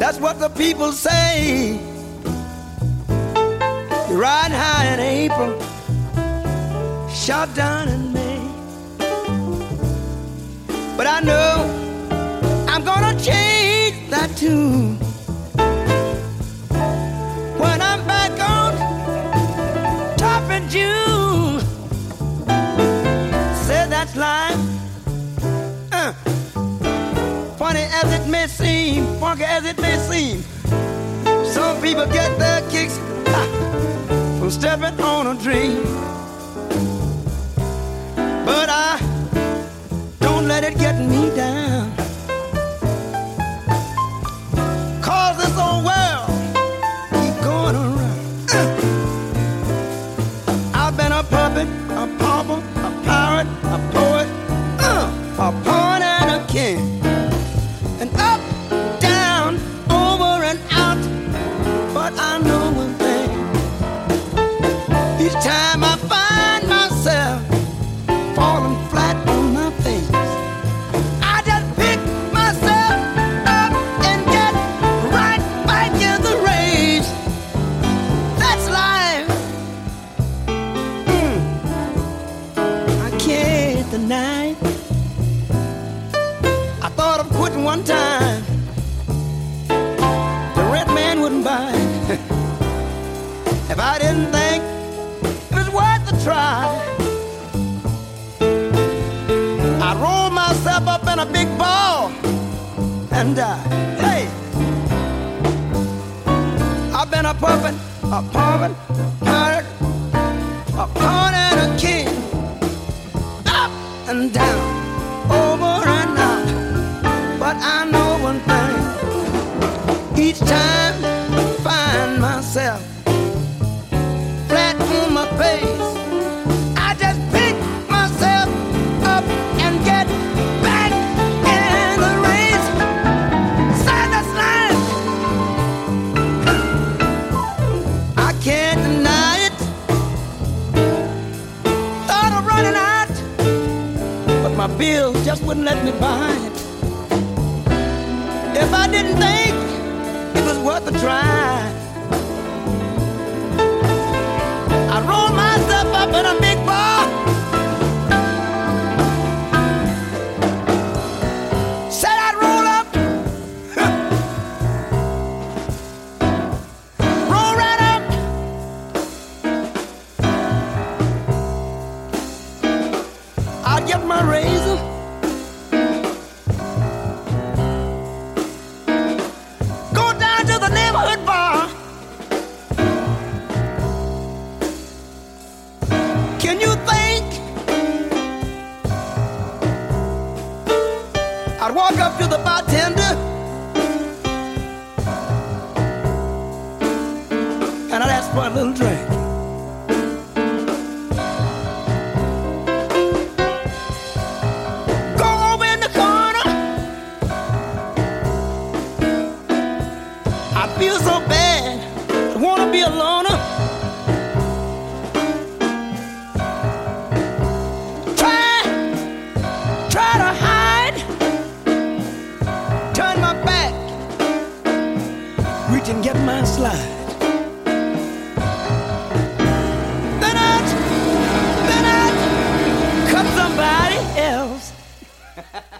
That's what the people say. You ride high in April, shot down in May. But I know I'm gonna change that tune when I'm back on top in June. Said that's life. Funny as it may seem, funky as it may seem, some people get their kicks from stepping on a dream. But I don't let it get me down, 'cause this old world keep going around. I've been a puppet, a pauper, a pirate, a poet, a pawn and a king, and up, down, over and out. But I know one thing, each time I find myself falling flat on my face, I just pick myself up and get right back in the race. That's life. I can't deny it. I thought of quitting one time, the red man wouldn't buy it. If I didn't think it was worth the try, I rolled myself up in a big ball and died. Hey, I've been a puppet, a pauper, a pirate, a pawn and a king, up and down, over and out. But I know one thing, each time I find myself flat on my face, I just pick myself up and get back in the race. Side that's life. I can't deny it. Thought of running out, but my bills just wouldn't let me buy it. If I didn't think it was worth a try, I rolled myself up in a big ball, said I'd roll up, roll right up. I'd get my razor, go down to the neighborhood bar. Can you think I'd walk up to the bartender and I'd ask for a little drink? Go over in the corner, I feel so bad, I wanna be a loner. Try to hide, turn my back, reach and get my slide. Then I'd cut somebody else.